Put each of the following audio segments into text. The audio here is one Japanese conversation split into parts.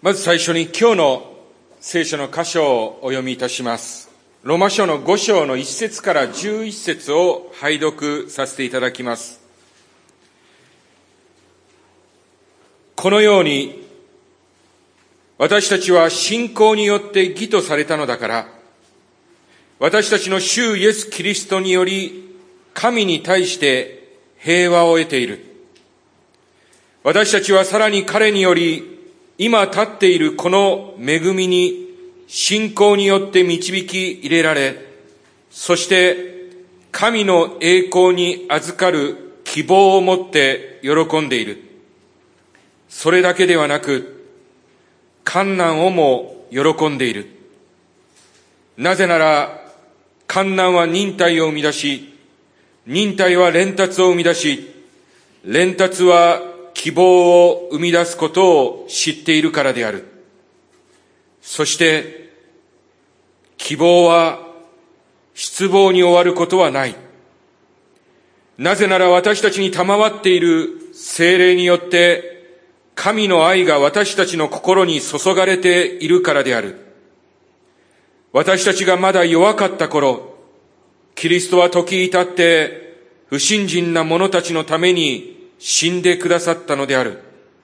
まず最初に今日の聖書の箇所をお読みいたします。ローマ書の5章の1節から11節を拝読させていただきます。このように、私たちは信仰によって義とされたのだから、私たちの主イエス・キリストにより、神に対して平和を得ている。私たちはさらに彼により、今立っているこの恵みに信仰によって導き入れられ、そして神の栄光に預かる希望を持って喜んでいる。それだけではなく、患難をも喜んでいる。なぜなら、患難は忍耐を生み出し、忍耐は練達を生み出し、練達は希望を生み出すことを知っているからである。そして、希望は失望に終わることはない。なぜなら私たちに賜っている聖霊によって、神の愛が私たちの心に注がれているからである。私たちがまだ弱かった頃、キリストは時至って不信心な者たちのために死んでくださったのである。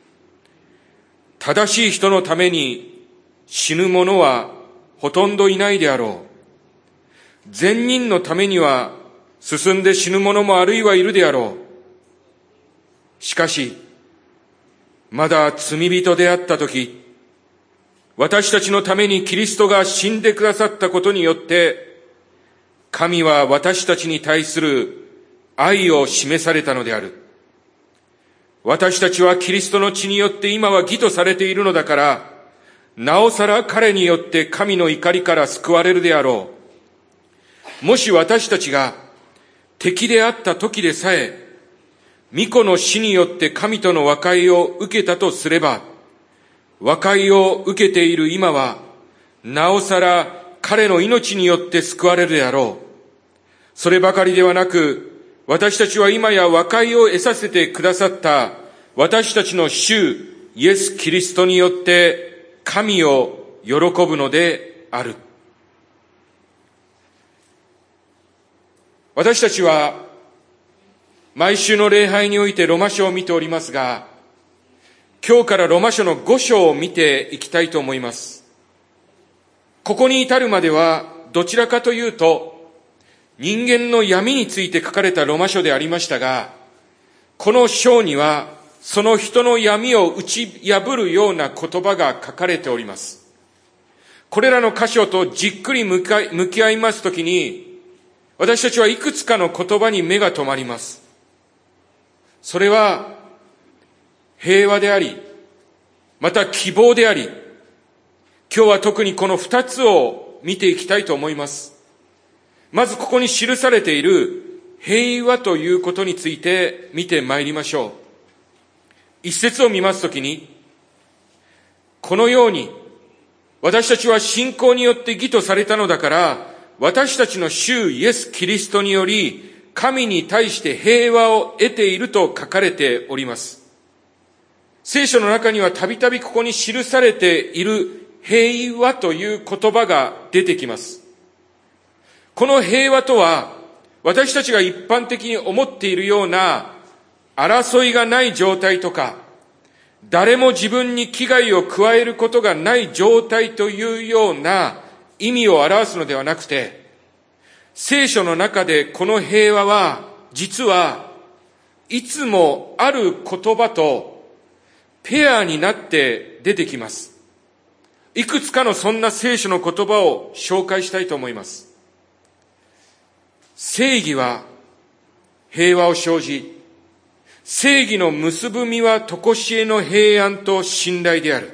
正しい人のために死ぬ者はほとんどいないであろう。善人のためには進んで死ぬ者もあるいはいるであろう。しかし、まだ罪人であったとき、私たちのためにキリストが死んでくださったことによって、神は私たちに対する愛を示されたのである。私たちはキリストの血によって今は義とされているのだから、なおさら彼によって神の怒りから救われるであろう。もし私たちが敵であった時でさえ、御子の死によって神との和解を受けたとすれば、和解を受けている今は、なおさら彼の命によって救われるであろう。そればかりではなく、私たちは今や和解を得させてくださった私たちの主イエス・キリストによって神を喜ぶのである。私たちは毎週の礼拝においてロマ書を見ておりますが、今日からロマ書の5章を見ていきたいと思います。ここに至るまではどちらかというと人間の闇について書かれたロマ書でありましたが、この章にはその人の闇を打ち破るような言葉が書かれております。これらの箇所とじっくり向き合いますときに、私たちはいくつかの言葉に目が留まります。それは平和であり、また希望であり、今日は特にこの2つを見ていきたいと思います。まずここに記されている平和ということについて見てまいりましょう。一節を見ますときに、このように私たちは信仰によって義とされたのだから、私たちの主イエス・キリストにより神に対して平和を得ていると書かれております。聖書の中にはたびたびここに記されている平和という言葉が出てきます。この平和とは、私たちが一般的に思っているような争いがない状態とか、誰も自分に危害を加えることがない状態というような意味を表すのではなくて、聖書の中でこの平和は、実はいつもある言葉とペアになって出てきます。いくつかのそんな聖書の言葉を紹介したいと思います。正義は平和を生じ、正義の結ぶ実は常しえの平安と信頼である。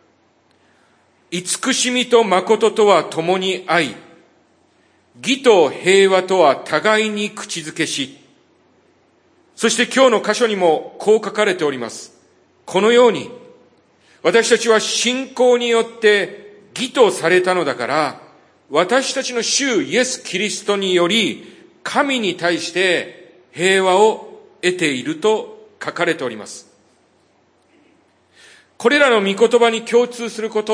慈しみと誠とは共に愛、義と平和とは互いに口づけし。そして今日の箇所にもこう書かれております。このように、私たちは信仰によって義とされたのだから、私たちの主イエス・キリストにより、神に対して平和を得ていると書かれております。 これらの御言葉に共通すること、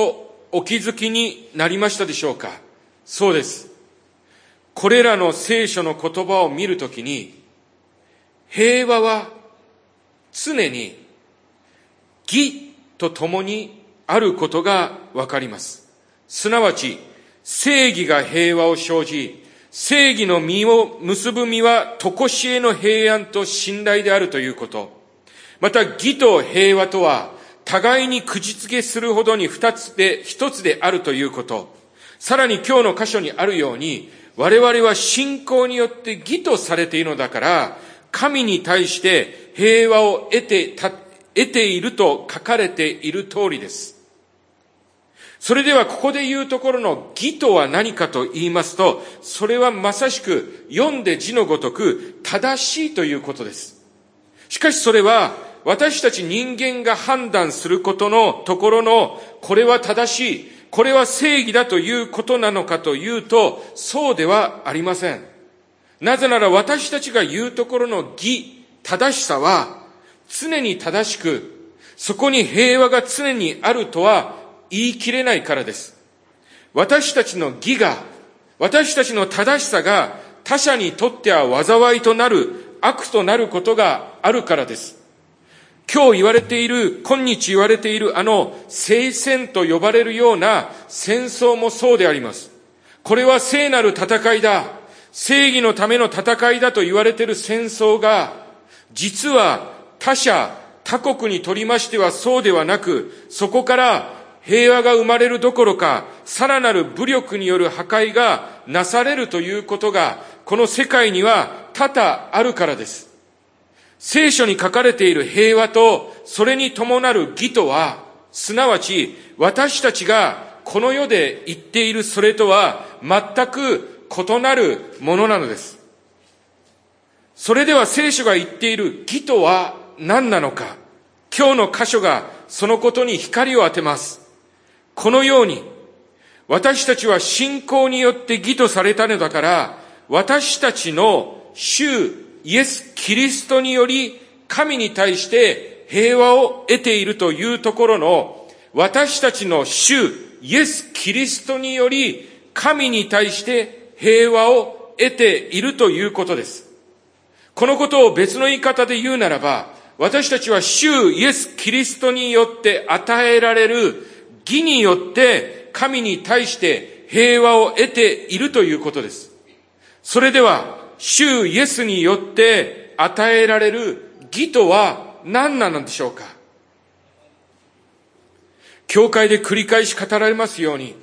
お気づきになりましたでしょうか？そうです。これらの聖書の言葉を見るときに、平和は常に義と共にあることがわかります。すなわち、正義が平和を生じ、正義の実を結ぶ実は常しえの平安と信頼であるということ。また義と平和とは互いに口付けするほどに一つであるということ。さらに今日の箇所にあるように、我々は信仰によって義とされているのだから、神に対して平和を得ていると書かれている通りです。それではここで言うところの義とは何かと言いますと、それはまさしく読んで字のごとく正しいということです。しかしそれは私たち人間が判断することのところの、これは正しい、これは正義だということなのかというと、そうではありません。なぜなら私たちが言うところの義、正しさは常に正しく、そこに平和が常にあるとは言い切れないからです。私たちの義が、私たちの正しさが他者にとっては災いとなる、悪となることがあるからです。今日言われている、今日言われている聖戦と呼ばれるような戦争もそうであります。これは聖なる戦いだ、正義のための戦いだと言われている戦争が、実は他国にとりましてはそうではなく、そこから平和が生まれるどころか、さらなる武力による破壊がなされるということが、この世界には多々あるからです。聖書に書かれている平和と、それに伴る義とは、すなわち私たちがこの世で言っているそれとは全く異なるものなのです。それでは聖書が言っている義とは何なのか、今日の箇所がそのことに光を当てます。このように、私たちは信仰によって義とされたのだから、私たちの主イエス・キリストにより神に対して平和を得ているというところの、私たちの主イエス・キリストにより神に対して平和を得ているということです。このことを別の言い方で言うならば、私たちは主イエス・キリストによって与えられる義によって神に対して平和を得ているということです。それでは主イエスによって与えられる義とは何なのでしょうか？教会で繰り返し語られますように、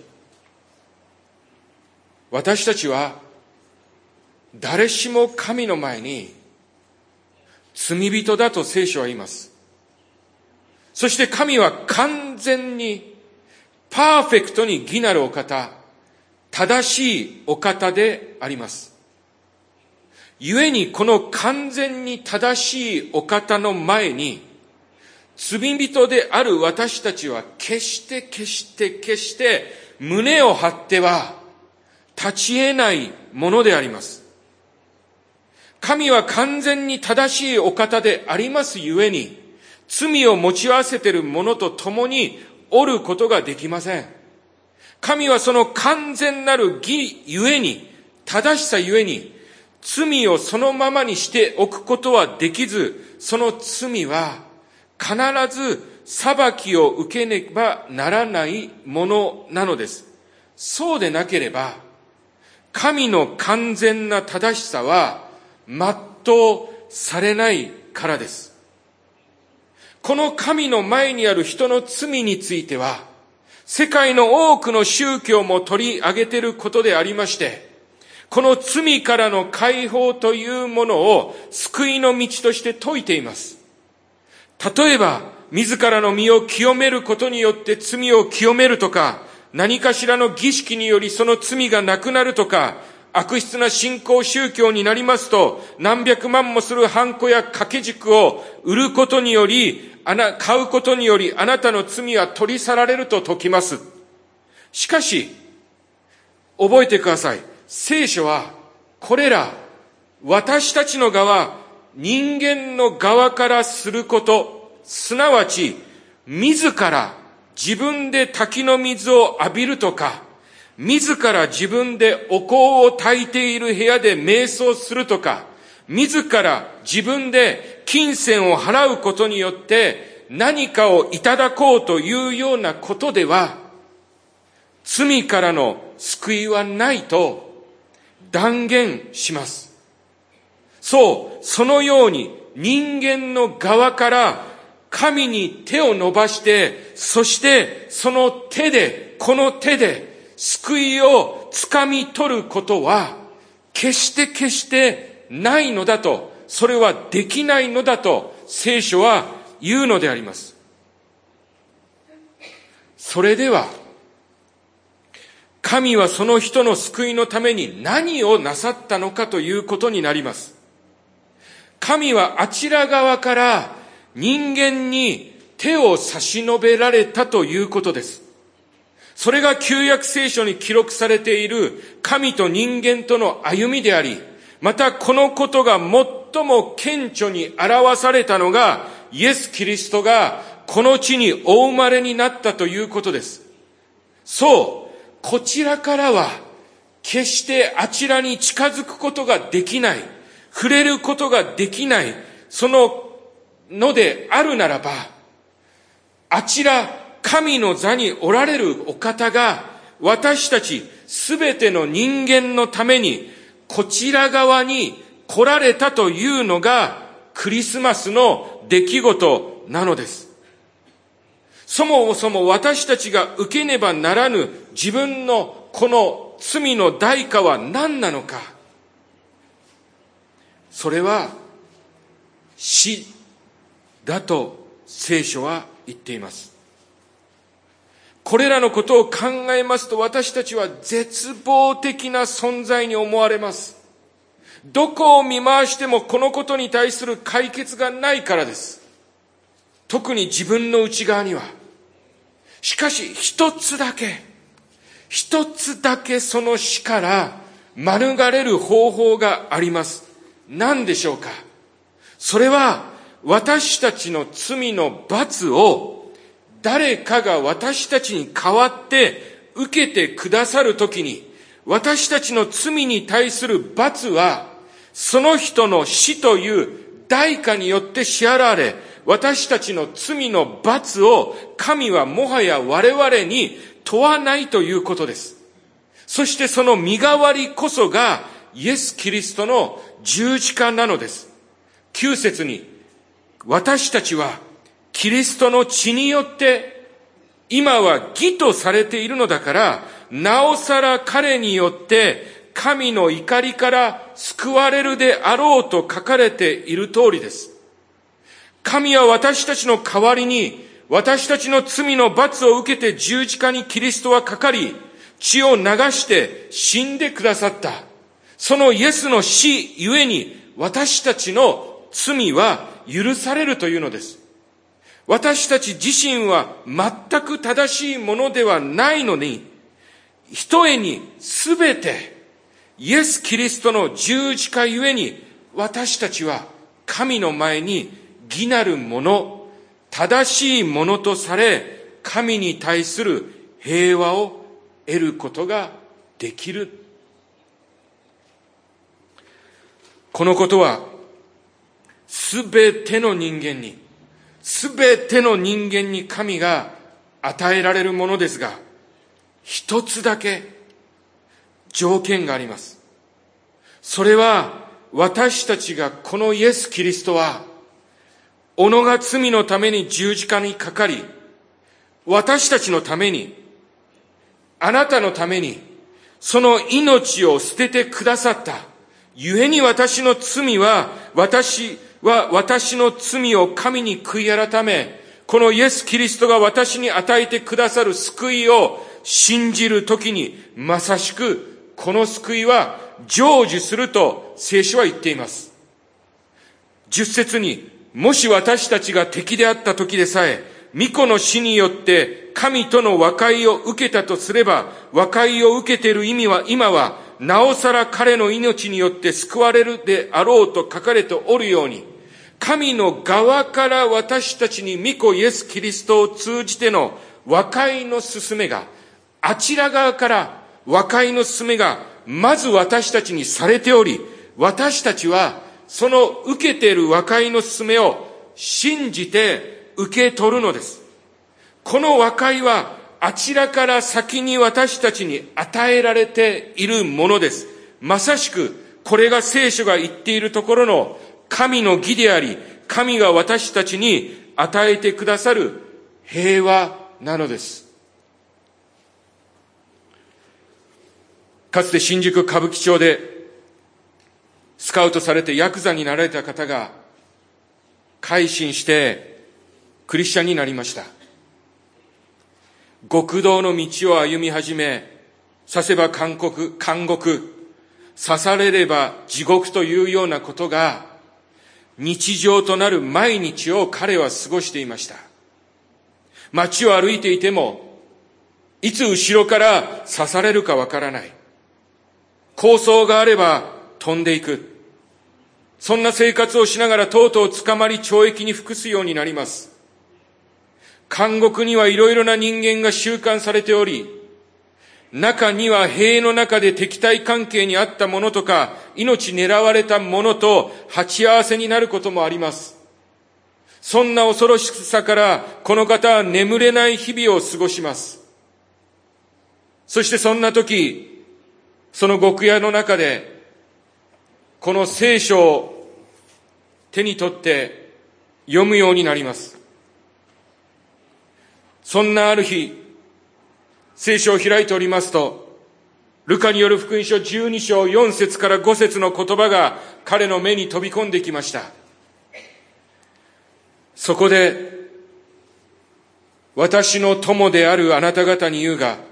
私たちは誰しも神の前に罪人だと聖書は言います。そして神は完全にパーフェクトに義なるお方、正しいお方であります。故にこの完全に正しいお方の前に、罪人である私たちは決して胸を張っては立ち得ないものであります。神は完全に正しいお方でありますゆえに、罪を持ち合わせている者と共におることができません。神はその完全なる義ゆえに、正しさゆえに、罪をそのままにしておくことはできず、その罪は必ず裁きを受けねばならないものなのです。そうでなければ、神の完全な正しさは全うされないからです。この神の前にある人の罪については、世界の多くの宗教も取り上げていることでありまして、この罪からの解放というものを救いの道として説いています。例えば、自らの身を清めることによって罪を清めるとか、何かしらの儀式によりその罪がなくなるとか、悪質な信仰宗教になりますと、何百万もするハンコや掛け軸を売ることにより、買うことによりあなたの罪は取り去られると説きます。しかし、覚えてください。聖書はこれら私たちの側、人間の側からすること、すなわち自ら自分で滝の水を浴びるとか、自ら自分でお香を焚いている部屋で瞑想するとか、自ら自分で金銭を払うことによって何かをいただこうというようなことでは、罪からの救いはないと断言します。そう、そのように人間の側から神に手を伸ばして、そしてその手で、この手で救いをつかみ取ることは決してないのだと、それはできないのだと聖書は言うのであります。それでは神はその人の救いのために何をなさったのかということになります。神はあちら側から人間に手を差し伸べられたということです。それが旧約聖書に記録されている神と人間との歩みであり、またこのことが最も顕著に表されたのがイエス・キリストがこの地にお生まれになったということです。そう、こちらからは決してあちらに近づくことができない、触れることができない、そのであるならば、あちら神の座におられるお方が私たちすべての人間のためにこちら側に来られたというのがクリスマスの出来事なのです。そもそも私たちが受けねばならぬ自分のこの罪の代価は何なのか。それは死だと聖書は言っています。これらのことを考えますと、私たちは絶望的な存在に思われます。どこを見回してもこのことに対する解決がないからです。特に自分の内側には。しかし一つだけその死から免れる方法があります。何でしょうか。それは私たちの罪の罰を誰かが私たちに代わって受けてくださるときに、私たちの罪に対する罰はその人の死という代価によって支払われ、私たちの罪の罰を神はもはや我々に問わないということです。そしてその身代わりこそがイエス・キリストの十字架なのです。9節に、私たちはキリストの血によって今は義とされているのだから、なおさら彼によって神の怒りから救われるであろうと書かれている通りです。神は私たちの代わりに私たちの罪の罰を受けて十字架にキリストはかかり、血を流して死んでくださった。そのイエスの死ゆえに私たちの罪は許されるというのです。私たち自身は全く正しいものではないのに、ひとえにすべてイエス・キリストの十字架ゆえに私たちは神の前に義なるもの、正しいものとされ、神に対する平和を得ることができる。このことはすべての人間に神が与えられるものですが、一つだけ条件があります。それは私たちがこのイエス・キリストは己が罪のために十字架にかかり、私たちのために、あなたのために、その命を捨ててくださった。故に私の罪は、私の罪を神に悔い改め、このイエス・キリストが私に与えてくださる救いを信じるときに、まさしくこの救いは成就すると聖書は言っています。10節に、もし私たちが敵であった時でさえ、御子の死によって神との和解を受けたとすれば、和解を受けている今は、なおさら彼の命によって救われるであろうと書かれておるように、 神の側から私たちに御子イエス・キリストを通じての和解の勧めが、あちら側から和解の勧めがまず私たちにされており、私たちはその受けている和解の勧めを信じて受け取るのです。この和解はあちらから先に私たちに与えられているものです。まさしくこれが聖書が言っているところの神の義であり、神が私たちに与えてくださる平和なのです。かつて新宿歌舞伎町でスカウトされてヤクザになられた方が改心してクリスチャンになりました。極道の道を歩み始め、刺せば監獄、刺されれば地獄というようなことが日常となる毎日を彼は過ごしていました。街を歩いていても、いつ後ろから刺されるかわからない。抗争があれば飛んでいく。そんな生活をしながらとうとう捕まり懲役に服すようになります。監獄にはいろいろな人間が収監されており、中には塀の中で敵対関係にあったものとか、命狙われたものと鉢合わせになることもあります。そんな恐ろしさからこの方は眠れない日々を過ごします。そしてそんな時、その獄屋の中でこの聖書を手に取って読むようになります。そんなある日、聖書を開いておりますと、ルカによる福音書12章4節から5節の言葉が彼の目に飛び込んできました。そこで、私の友であるあなた方に言うが、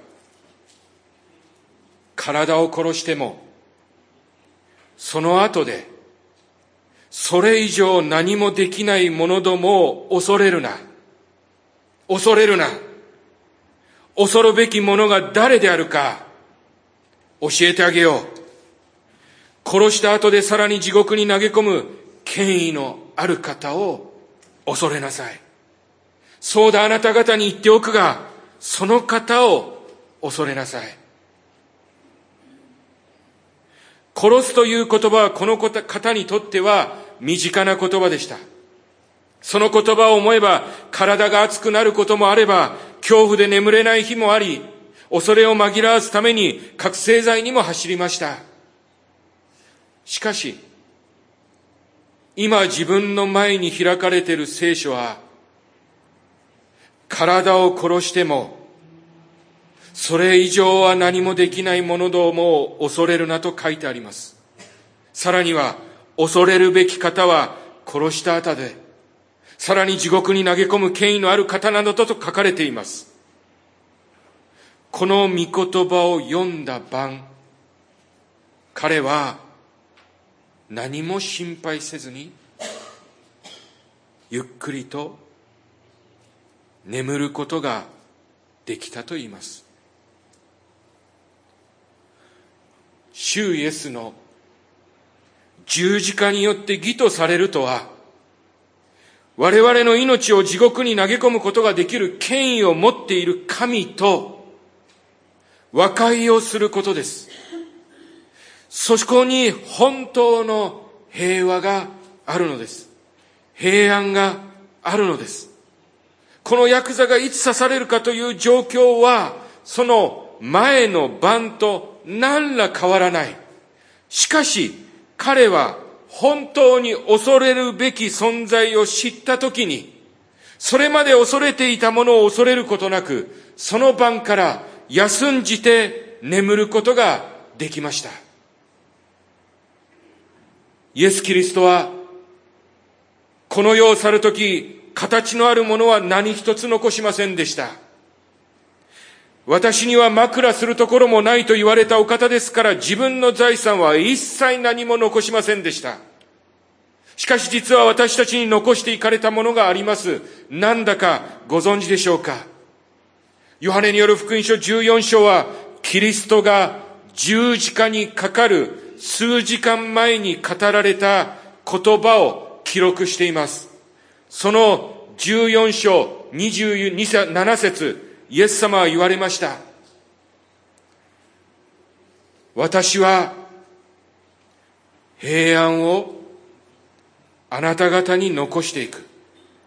体を殺しても、その後で、それ以上何もできない者どもを恐れるな。恐れるな。恐るべき者が誰であるか教えてあげよう。殺した後でさらに地獄に投げ込む権威のある方を恐れなさい。そうだ、あなた方に言っておくが、その方を恐れなさい。殺すという言葉はこの方にとっては身近な言葉でした。その言葉を思えば体が熱くなることもあれば、恐怖で眠れない日もあり、恐れを紛らわすために覚醒剤にも走りました。しかし、今自分の前に開かれている聖書は、体を殺しても、それ以上は何もできない者どもを恐れるなと書いてあります。さらには、恐れるべき方は殺した後で、さらに地獄に投げ込む権威のある方などと書かれています。この御言葉を読んだ晩、彼は何も心配せずに、ゆっくりと眠ることができたと言います。主イエスの十字架によって義とされるとは、我々の命を地獄に投げ込むことができる権威を持っている神と和解をすることです。そこに本当の平和があるのです。平安があるのです。このヤクザがいつ刺されるかという状況は、その前の晩と何ら変わらない。しかし、彼は本当に恐れるべき存在を知ったときに、それまで恐れていたものを恐れることなく、その晩から休んじて眠ることができました。イエス・キリストは、この世を去るとき、形のあるものは何一つ残しませんでした。私には枕するところもないと言われたお方ですから、自分の財産は一切何も残しませんでした。しかし実は私たちに残していかれたものがあります。なんだかご存知でしょうか。ヨハネによる福音書14章は、キリストが十字架にかかる数時間前に語られた言葉を記録しています。その14章27節、イエス様は言われました。私は平安をあなた方に残していく。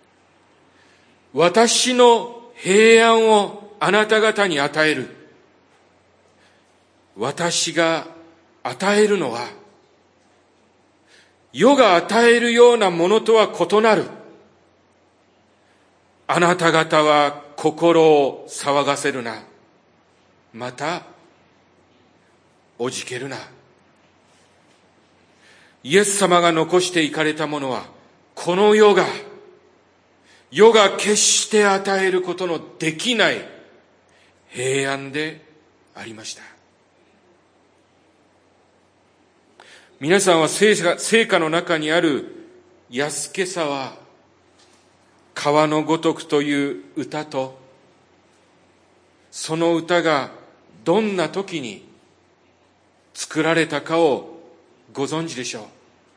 私の平安をあなた方に与える。私が与えるのは、世が与えるようなものとは異なる。あなた方は心を騒がせるな。また、おじけるな。イエス様が残していかれたものは、この世が決して与えることのできない平安でありました。皆さんは聖歌の中にある安けさは川のごとくという歌と、その歌がどんな時に作られたかをご存知でしょう。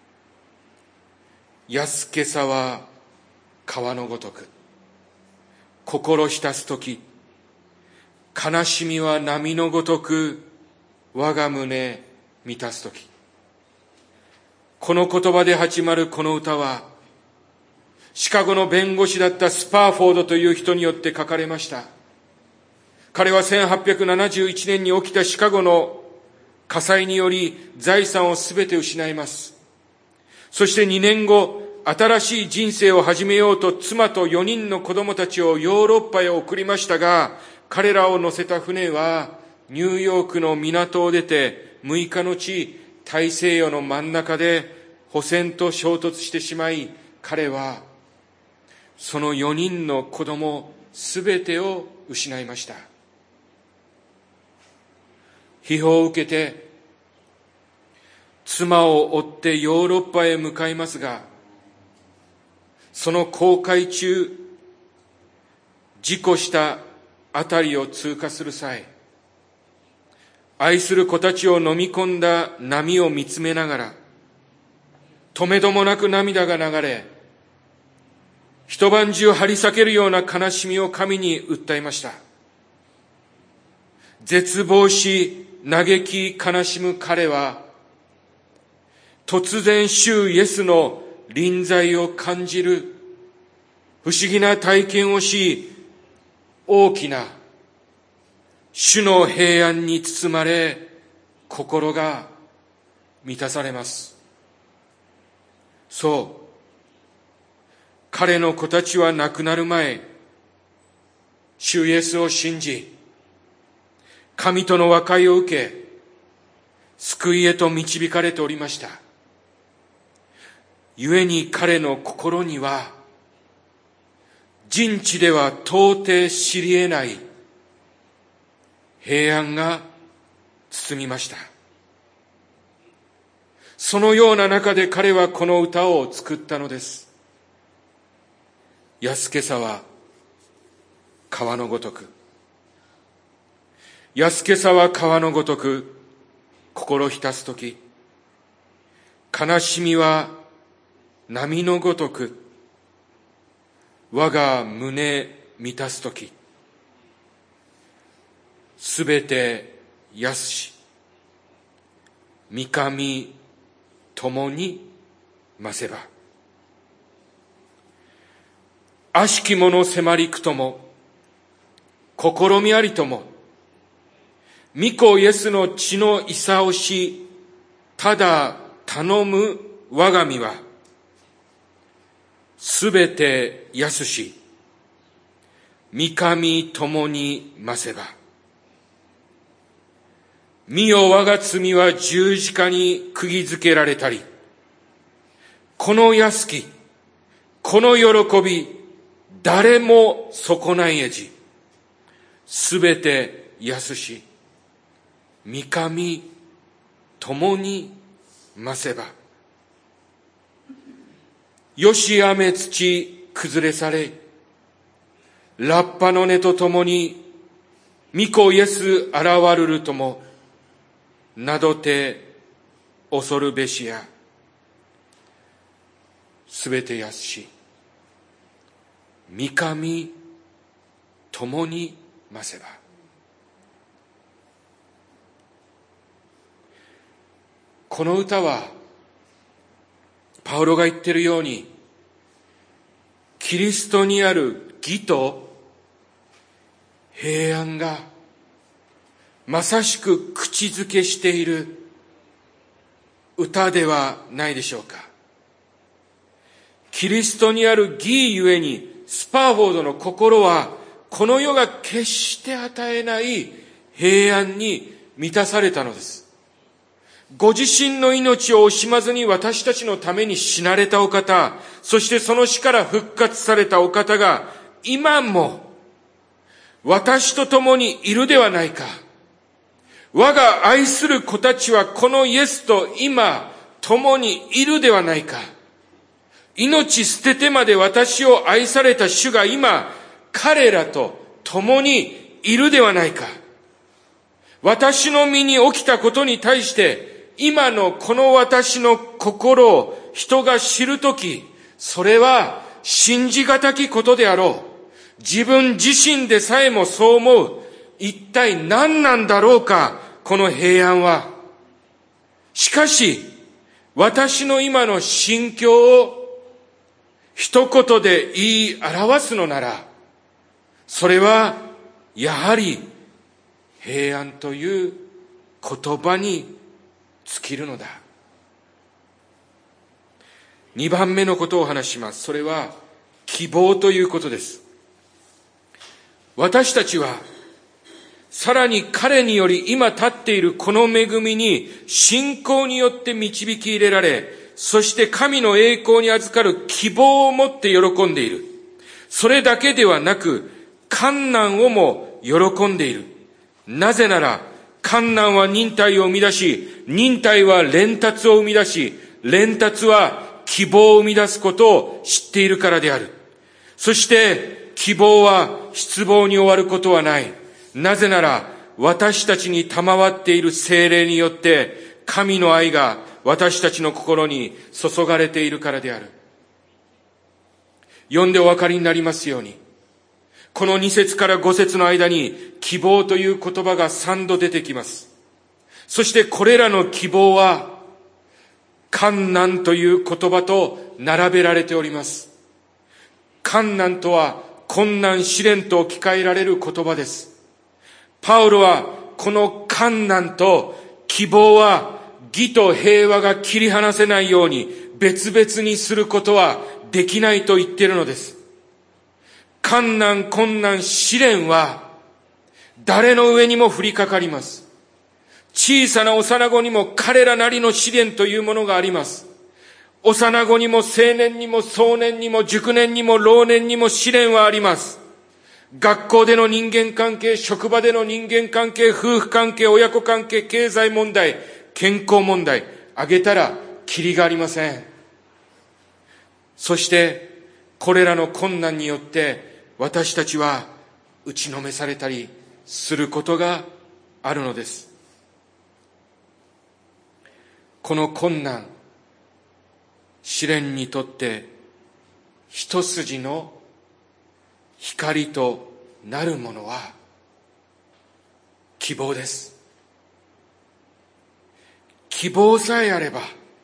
安けさは川のごとく、心浸す時、悲しみは波のごとく我が胸満たす時。この言葉で始まるこの歌は、シカゴの弁護士だったスパーフォードという人によって書かれました。彼は1871年に起きたシカゴの火災により財産をすべて失います。そして2年後、新しい人生を始めようと妻と4人の子供たちをヨーロッパへ送りましたが、彼らを乗せた船はニューヨークの港を出て6日のち、大西洋の真ん中で補船と衝突してしまい、彼はその4人の子供すべてを失いました。批評を受けて妻を追ってヨーロッパへ向かいますが、その航海中、事故したあたりを通過する際、愛する子たちを飲み込んだ波を見つめながら、止めどもなく涙が流れ、一晩中張り裂けるような悲しみを神に訴えました。絶望し、嘆き悲しむ彼は、突然主イエスの臨在を感じる不思議な体験をし、大きな主の平安に包まれ、心が満たされます。そう、彼の子たちは亡くなる前、主イエスを信じ、神との和解を受け、救いへと導かれておりました。故に彼の心には、人知では到底知り得ない平安が包みました。そのような中で彼はこの歌を作ったのです。安けさは川のごとく。安けさは川のごとく、心浸すとき。悲しみは波のごとく、我が胸満たすとき。すべて安し、御神共に増せば。悪しき者迫りくとも、試みありとも、御子イエスの血のいさおし、ただ頼む我が身は、すべて安し、御神共に増せば。見よ我が罪は十字架に釘付けられたり、この安き、この喜び、誰も損ないえじ、すべて安し、御神共に増せば。よし雨土崩れされ、ラッパの根とともに、御子イエス現るるとも、などて恐るべしや。 すべて安し、御神共に増せば。この歌はパウロが言っているように、キリストにある義と平安がまさしく口づけしている歌ではないでしょうか。キリストにある義ゆえに、スパーフォードの心はこの世が決して与えない平安に満たされたのです。ご自身の命を惜しまずに私たちのために死なれたお方、そしてその死から復活されたお方が今も私と共にいるではないか。我が愛する子たちはこのイエスと今共にいるではないか。命捨ててまで私を愛された主が今彼らと共にいるではないか。私の身に起きたことに対して今のこの私の心を人が知るとき、それは信じがたきことであろう。自分自身でさえもそう思う。一体何なんだろうか、この平安は。しかし、私の今の心境を一言で言い表すのなら、それはやはり平安という言葉に尽きるのだ。2番目のことを話します。それは希望ということです。私たちはさらに彼により今立っているこの恵みに信仰によって導き入れられ、そして神の栄光に預かる希望を持って喜んでいる。それだけではなく、患難をも喜んでいる。なぜなら、患難は忍耐を生み出し、忍耐は連達を生み出し、連達は希望を生み出すことを知っているからである。そして希望は失望に終わることはない。なぜなら私たちに賜っている聖霊によって神の愛が私たちの心に注がれているからである。読んでお分かりになりますように、この2節から5節の間に希望という言葉が3度出てきます。そしてこれらの希望は患難という言葉と並べられております。患難とは困難試練と置き換えられる言葉です。パウロはこの患難と希望は義と平和が切り離せないように別々にすることはできないと言っているのです。患難、困難、試練は誰の上にも降りかかります。小さな幼子にも彼らなりの試練というものがあります。幼子にも青年にも壮年にも熟年にも老年にも試練はあります。学校での人間関係、職場での人間関係、夫婦関係、親子関係、経済問題、健康問題、挙げたらキリがありません。そしてこれらの困難によって私たちは打ちのめされたりすることがあるのです。この困難、試練にとって一筋の光となるものは希望です。希望さえあれば、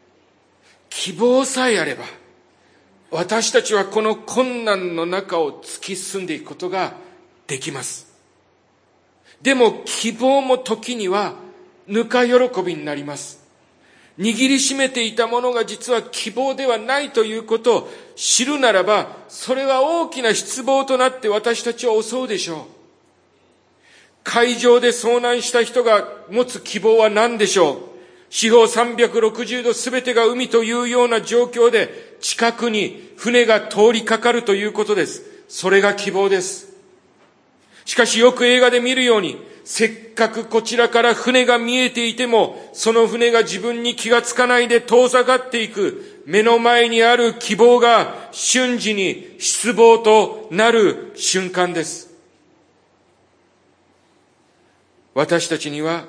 私たちはこの困難の中を突き進んでいくことができます。でも希望も時にはぬか喜びになります。握りしめていたものが実は希望ではないということを知るならば、それは大きな失望となって私たちを襲うでしょう。海上で遭難した人が持つ希望は何でしょう。四方360度すべてが海というような状況で近くに船が通りかかるということです。それが希望です。しかしよく映画で見るように、せっかくこちらから船が見えていても、その船が自分に気がつかないで遠ざかっていく目の前にある希望が瞬時に失望となる瞬間です。私たちには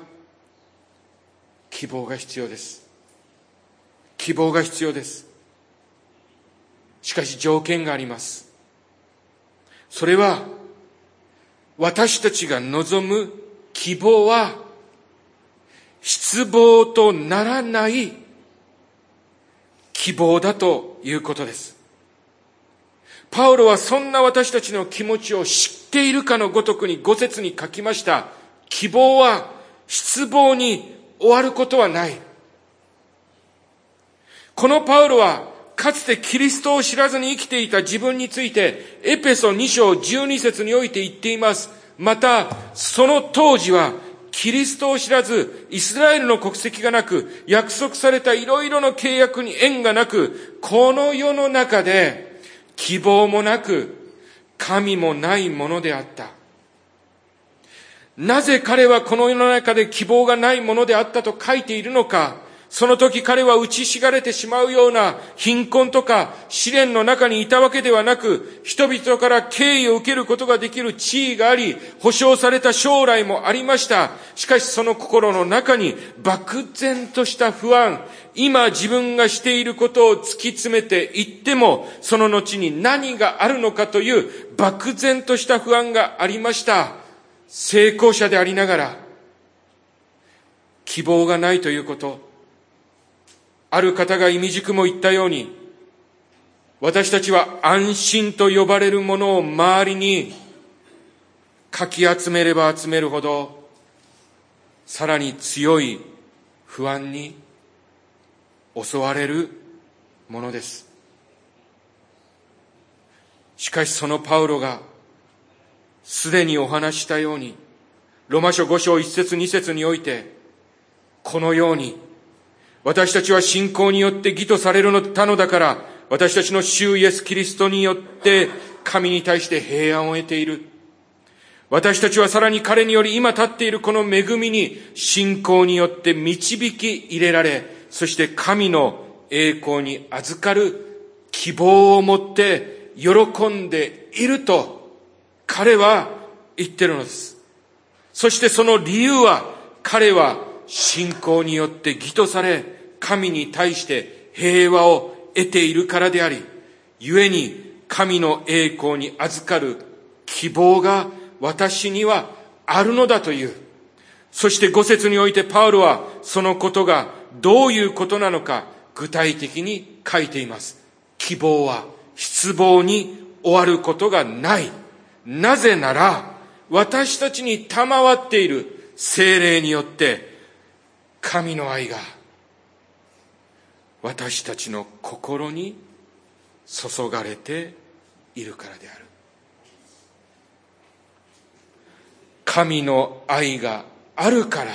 希望が必要です。希望が必要です。 しかし条件があります。それは、私たちが望む希望は、失望とならない希望だということです。パウロはそんな私たちの気持ちを知っているかのごとくに5節に書きました。希望は失望に終わることはない。このパウロはかつてキリストを知らずに生きていた自分についてエペソ2章12節において言っています。またその当時はキリストを知らず、イスラエルの国籍がなく、約束されたいろいろの契約に縁がなく、この世の中で希望もなく、神もないものであった。なぜ彼はこの世の中で希望がないものであったと書いているのか。その時彼は打ちひしがれてしまうような貧困とか試練の中にいたわけではなく、人々から敬意を受けることができる地位があり、保証された将来もありました。しかしその心の中に漠然とした不安、今自分がしていることを突き詰めていっても、その後に何があるのかという漠然とした不安がありました。成功者でありながら、希望がないということ。ある方が意味軸も言ったように、私たちは安心と呼ばれるものを周りにかき集めれば集めるほど、さらに強い不安に襲われるものです。しかしそのパウロがすでにお話したように、ロマ書5章1節2節において、このように私たちは信仰によって義とされたのだから、私たちの主イエスキリストによって神に対して平安を得ている。私たちはさらに彼により今立っているこの恵みに信仰によって導き入れられ、そして神の栄光に預かる希望を持って喜んでいると彼は言ってるのです。そしてその理由は、彼は信仰によって義とされ、神に対して平和を得ているからであり、故に神の栄光に預かる希望が私にはあるのだという。そして5節においてパウロはそのことがどういうことなのか具体的に書いています。希望は失望に終わることがない。なぜなら私たちに賜っている聖霊によって神の愛が私たちの心に注がれているからである。神の愛があるから、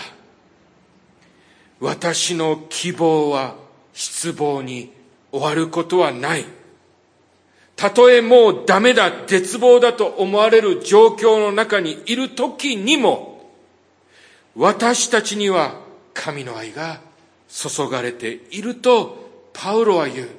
私の希望は失望に終わることはない。たとえもうダメだ、絶望だと思われる状況の中にいる時にも、私たちには神の愛が注がれているとパウロは言う。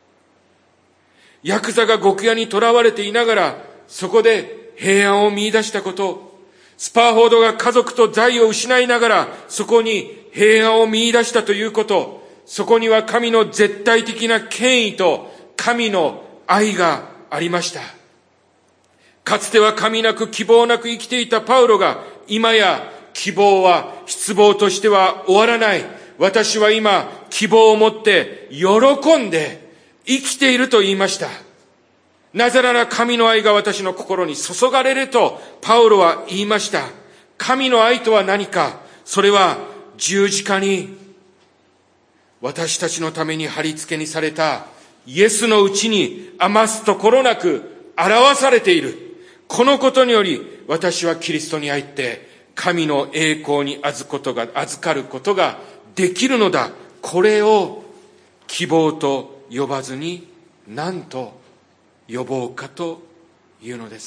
ヤクザが獄屋に囚われていながら、そこで平安を見出したこと、スパーフォードが家族と財を失いながら、そこに平安を見出したということ、そこには神の絶対的な権威と神の愛がありました。かつては神なく希望なく生きていたパウロが、今や希望は失望としては終わらない。私は今希望を持って喜んで生きていると言いました。なぜなら神の愛が私の心に注がれるとパウロは言いました。神の愛とは何か。それは十字架に私たちのために貼り付けにされたイエスのうちに余すところなく表されている。このことにより私はキリストにあって神の栄光に預かることができるのだ。これを希望と呼ばずに何と呼ぼうかというのです。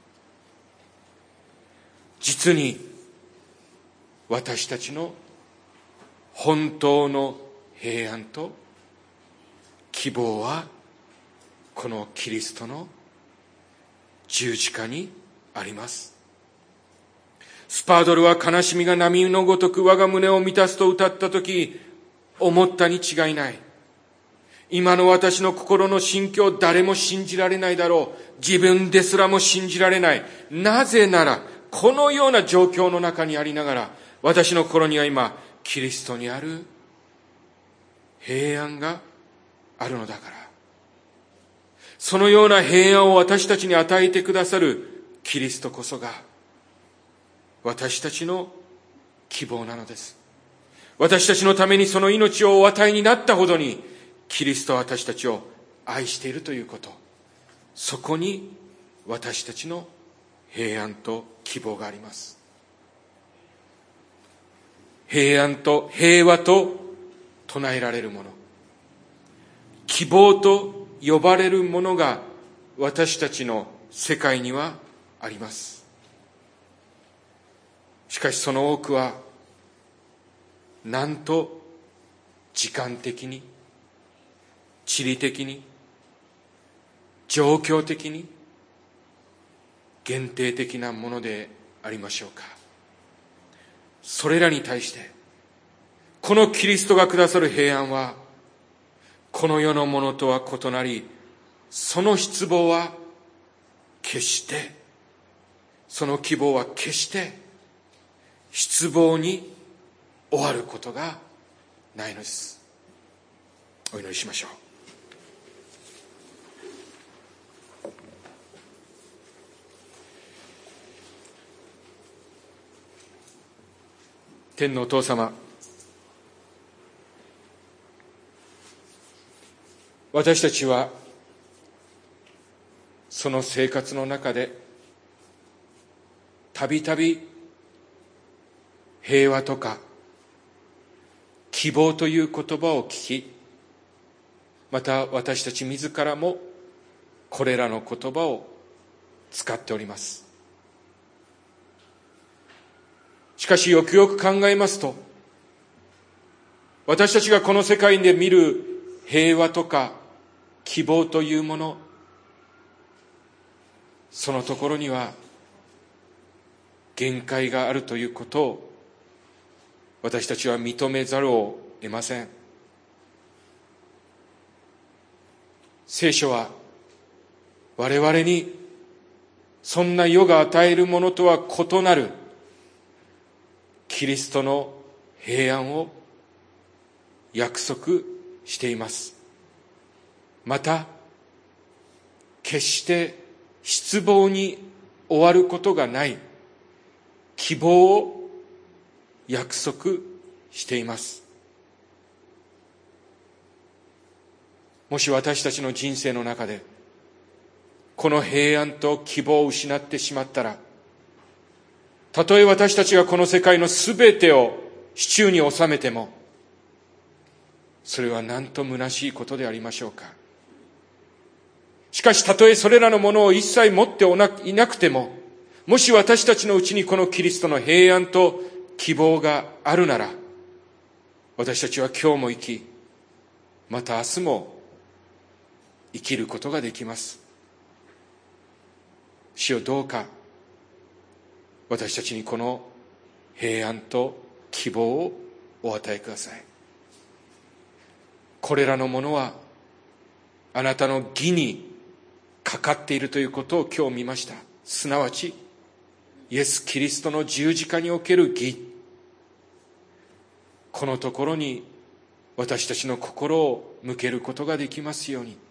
実に私たちの本当の平安と希望はこのキリストの十字架にあります。スパードルは悲しみが波のごとく我が胸を満たすと歌ったとき、思ったに違いない。 今の私の心の心境、誰も信じられないだろう。自分ですらも信じられない。なぜなら、このような状況の中にありながら、私の心には今、キリストにある平安があるのだから。そのような平安を私たちに与えてくださるキリストこそが、私たちの希望なのです。私たちのためにその命をお与えになったほどに、キリストは私たちを愛しているということ。そこに私たちの平安と希望があります。平安と平和と唱えられるもの、希望と呼ばれるものが私たちの世界にはあります。しかしその多くはなんと時間的に、地理的に、状況的に限定的なものでありましょうか。それらに対してこのキリストがくださる平安はこの世のものとは異なり、その失望は決して、その希望は決して失望に終わることがないのです。お祈りしましょう。天のお父様、私たちはその生活の中でたびたび平和とか希望という言葉を聞き、また私たち自らもこれらの言葉を使っております。しかしよくよく考えますと、私たちがこの世界で見る平和とか希望というもの、そのところには限界があるということを私たちは認めざるを得ません。聖書は我々にそんな世が与えるものとは異なるキリストの平安を約束しています。また決して失望に終わることがない希望を約束しています。もし私たちの人生の中でこの平安と希望を失ってしまったら、たとえ私たちがこの世界のすべてを手中に収めても、それはなんと虚しいことでありましょうか。しかしたとえそれらのものを一切持っていなくても、もし私たちのうちにこのキリストの平安と希望があるなら、私たちは今日も生き、また明日も生きることができます。主よ、どうか私たちにこの平安と希望をお与えください。これらのものはあなたの義にかかっているということを今日見ました。すなわちイエス・キリストの十字架における義、このところに私たちの心を向けることができますように。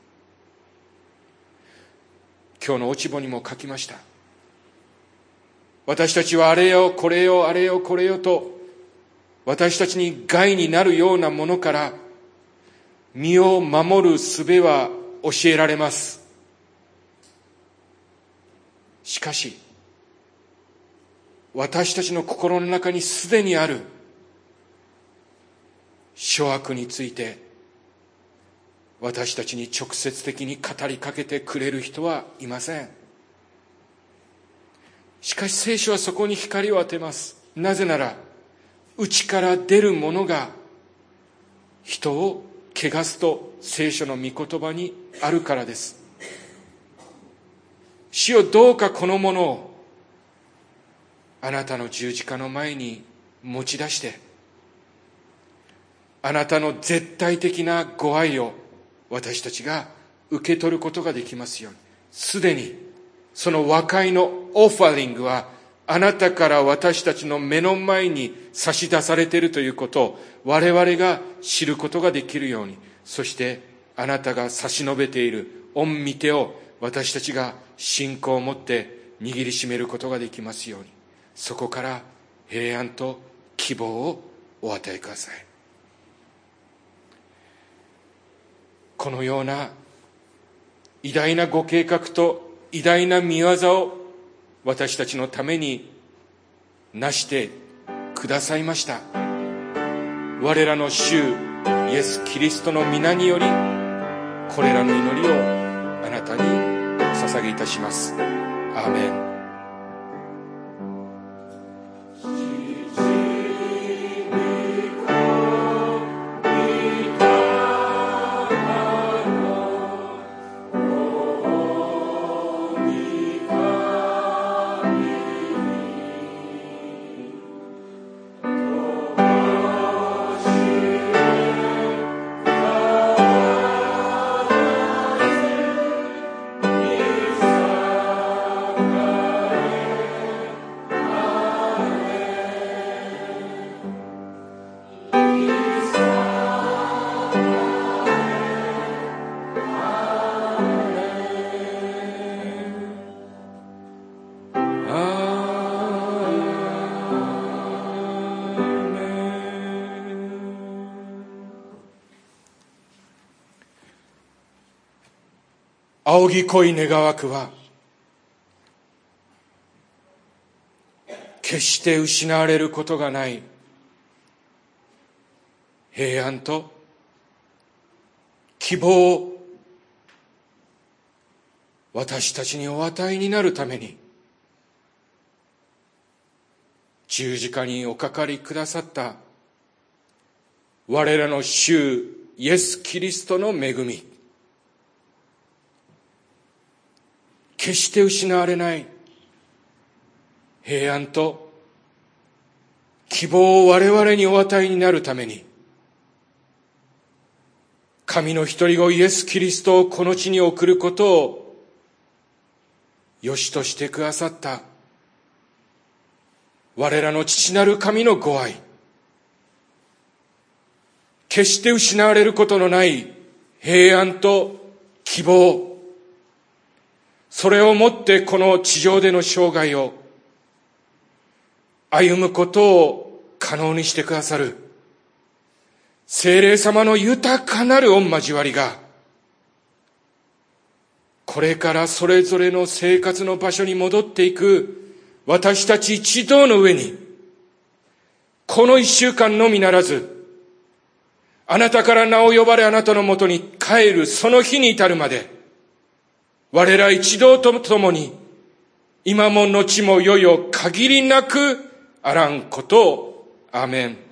今日の落ち穂にも書きました。私たちはあれよこれよあれよこれよと私たちに害になるようなものから身を守る術は教えられます。しかし私たちの心の中にすでにある諸悪について私たちに直接的に語りかけてくれる人はいません。しかし聖書はそこに光を当てます。なぜなら内から出るものが人を汚すと聖書の御言葉にあるからです。主よ、どうかこのものをあなたの十字架の前に持ち出して、あなたの絶対的なご愛を私たちが受け取ることができますように。すでにその和解のオファリングはあなたから私たちの目の前に差し出されているということを我々が知ることができるように、そしてあなたが差し伸べている御御手を私たちが信仰を持って握りしめることができますように、そこから平安と希望をお与えください。このような偉大なご計画と偉大な御業を私たちのためになしてくださいました。我らの主イエス・キリストの皆により、これらの祈りをあなたにお捧げいたします。アーメン。仰ぎ恋願わくは決して失われることがない平安と希望を私たちにお与えになるために十字架におかかりくださった我らの主イエス・キリストの恵み、決して失われない平安と希望を我々にお与えになるために、神の一人子イエス・キリストをこの地に送ることをよしとしてくださった我らの父なる神のご愛、決して失われることのない平安と希望、それをもってこの地上での生涯を歩むことを可能にしてくださる聖霊様の豊かなる御交わりが、これからそれぞれの生活の場所に戻っていく私たち一同の上に、この一週間のみならず、あなたから名を呼ばれあなたのもとに帰るその日に至るまで、我ら一同と共に今も後もよよ限りなくあらんことを。アーメン。